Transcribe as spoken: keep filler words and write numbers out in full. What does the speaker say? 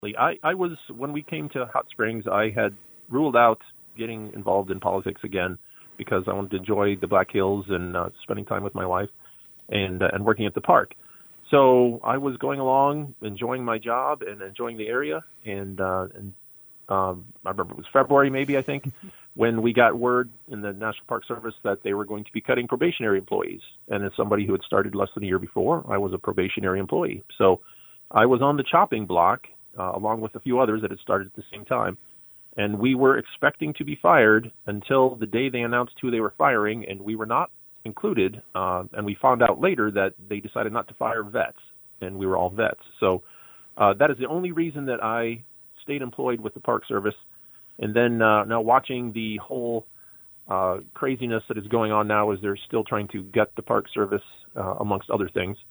I, I was, when we came to Hot Springs, I had ruled out getting involved in politics again because I wanted to enjoy the Black Hills and uh, spending time with my wife and uh, and working at the park. So I was going along, enjoying my job and enjoying the area. And, uh, and um, I remember it was February, maybe, I think, when we got word in the National Park Service that they were going to be cutting probationary employees. And as somebody who had started less than a year before, I was a probationary employee. So I was on the chopping block, uh, along with a few others that had started at the same time. And we were expecting to be fired until the day they announced who they were firing, and we were not included. Uh, and we found out later that they decided not to fire vets, and we were all vets. So uh, that is the only reason that I stayed employed with the Park Service. And then uh, now watching the whole uh, craziness that is going on now as they're still trying to gut the Park Service, uh, amongst other things.